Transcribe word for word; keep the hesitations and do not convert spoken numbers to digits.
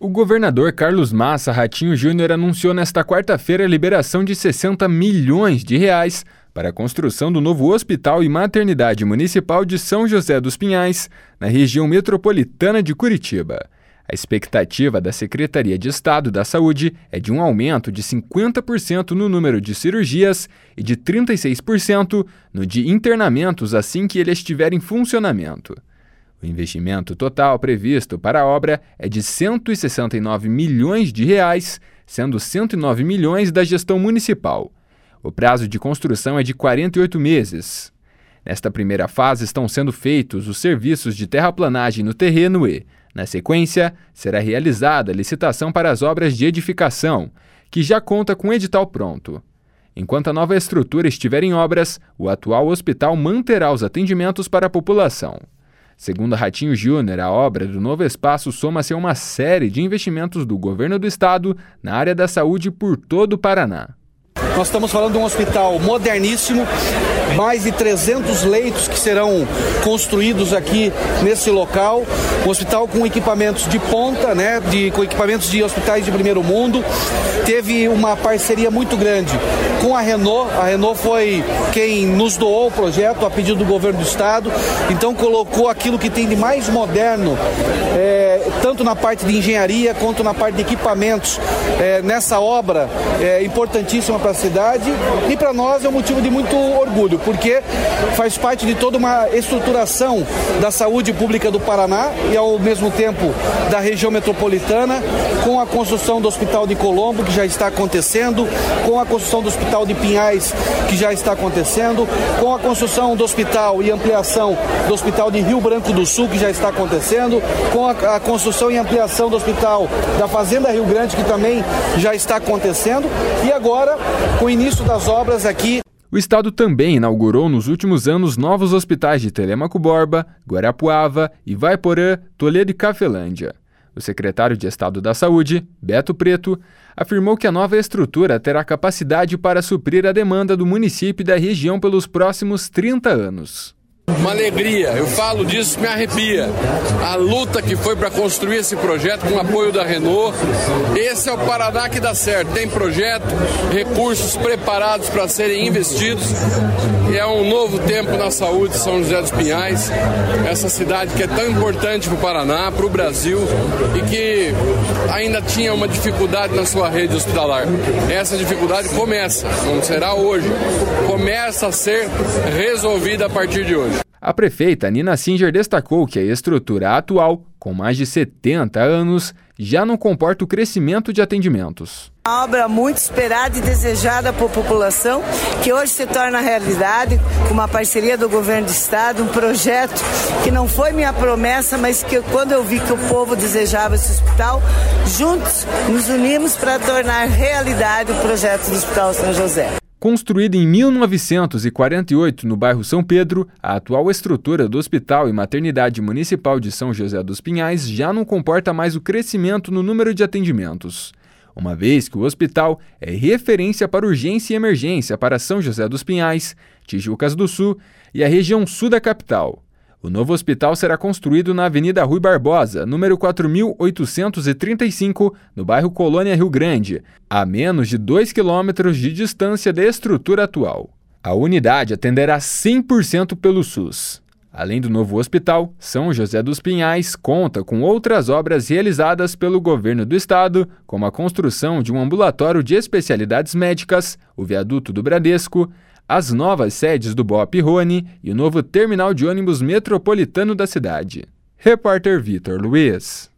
O governador Carlos Massa Ratinho Júnior anunciou nesta quarta-feira a liberação de sessenta milhões de reais para a construção do novo Hospital e Maternidade Municipal de São José dos Pinhais, na região metropolitana de Curitiba. A expectativa da Secretaria de Estado da Saúde é de um aumento de cinquenta por cento no número de cirurgias e de trinta e seis por cento no de internamentos assim que ele estiver em funcionamento. O investimento total previsto para a obra é de cento e sessenta e nove milhões de reais, sendo cento e nove milhões da gestão municipal. O prazo de construção é de quarenta e oito meses. Nesta primeira fase estão sendo feitos os serviços de terraplanagem no terreno e, na sequência, será realizada a licitação para as obras de edificação, que já conta com edital pronto. Enquanto a nova estrutura estiver em obras, o atual hospital manterá os atendimentos para a população. Segundo Ratinho Júnior, a obra do novo espaço soma-se a uma série de investimentos do governo do estado na área da saúde por todo o Paraná. Nós estamos falando de um hospital moderníssimo, mais de trezentos leitos que serão construídos aqui nesse local, um hospital com equipamentos de ponta, né, de, com equipamentos de hospitais de primeiro mundo. Teve uma parceria muito grande com a Renault, a Renault foi quem nos doou o projeto a pedido do governo do estado, então colocou aquilo que tem de mais moderno, é, tanto na parte de engenharia quanto na parte de equipamentos, é, nessa obra é, importantíssima para a cidade, e para nós é um motivo de muito orgulho, porque faz parte de toda uma estruturação da saúde pública do Paraná e ao mesmo tempo da região metropolitana, com a construção do Hospital de Colombo, que já está acontecendo, com a construção do Hospital de Pinhais, que já está acontecendo, com a construção do hospital e ampliação do Hospital de Rio Branco do Sul, que já está acontecendo, com a, a construção e ampliação do Hospital da Fazenda Rio Grande, que também já está acontecendo, e agora com o início das obras aqui. O estado também inaugurou nos últimos anos novos hospitais de Telêmaco Borba, Guarapuava, Ivaiporã, Toledo e Cafelândia. O secretário de Estado da Saúde, Beto Preto, afirmou que a nova estrutura terá capacidade para suprir a demanda do município e da região pelos próximos trinta anos. Uma alegria, eu falo disso, me arrepia. A luta que foi para construir esse projeto com o apoio da Renault. Esse é o Paraná que dá certo. Tem projeto, recursos preparados para serem investidos. E é um novo tempo na saúde de São José dos Pinhais. Essa cidade que é tão importante para o Paraná, para o Brasil, e que ainda tinha uma dificuldade na sua rede hospitalar. Essa dificuldade começa, não será hoje, começa a ser resolvida a partir de hoje. A prefeita Nina Singer destacou que a estrutura atual, com mais de setenta anos, já não comporta o crescimento de atendimentos. Uma obra muito esperada e desejada por população, que hoje se torna realidade, com uma parceria do governo do estado, um projeto que não foi minha promessa, mas que quando eu vi que o povo desejava esse hospital, juntos nos unimos para tornar realidade o projeto do Hospital São José. Construída em mil novecentos e quarenta e oito no bairro São Pedro, a atual estrutura do Hospital e Maternidade Municipal de São José dos Pinhais já não comporta mais o crescimento no número de atendimentos, uma vez que o hospital é referência para urgência e emergência para São José dos Pinhais, Tijucas do Sul e a região sul da capital. O novo hospital será construído na Avenida Rui Barbosa, número quatro mil oitocentos e trinta e cinco, no bairro Colônia Rio Grande, a menos de dois quilômetros de distância da estrutura atual. A unidade atenderá cem por cento pelo SUS. Além do novo hospital, São José dos Pinhais conta com outras obras realizadas pelo governo do estado, como a construção de um ambulatório de especialidades médicas, o viaduto do Bradesco, as novas sedes do B O P Rony e o novo terminal de ônibus metropolitano da cidade. Repórter Vitor Luiz.